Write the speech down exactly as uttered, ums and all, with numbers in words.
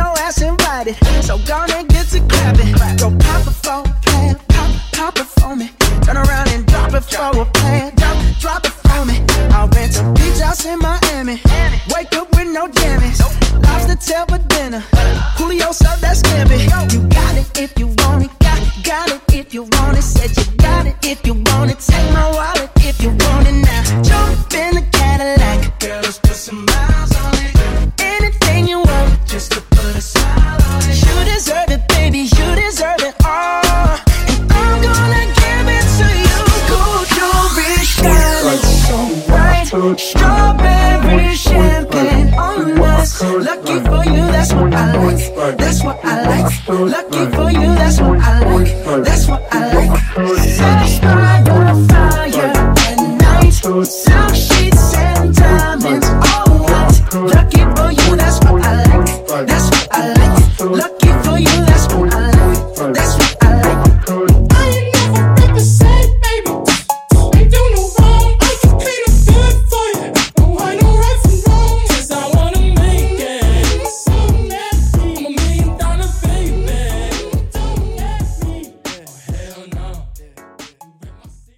your ass invited. So gonna get to clapping. Go pop it for a plan, pop, pop it for me. Turn around and drop it for a plan, drop, drop it for me. I'll rent a beach house in Miami. Wake up with no jammies. Lobster tail for dinner. Julio served that scampi. You got it if you want it. Got, got it if you want it. Said you got it if you want it. Take my wallet if you want it now. Jump in the Cadillac. Girl, let's put some miles on it. Anything you want, just to put a smile on it. You deserve it, baby. You deserve it all. And I'm gonna give it to you. Gold jewelry, shining so bright. Strawberry champagne on us. Lucky for you, that's what I like. That's what I like. Lucky for you, that's what I like. That's what I like. Satisfied on fire at night.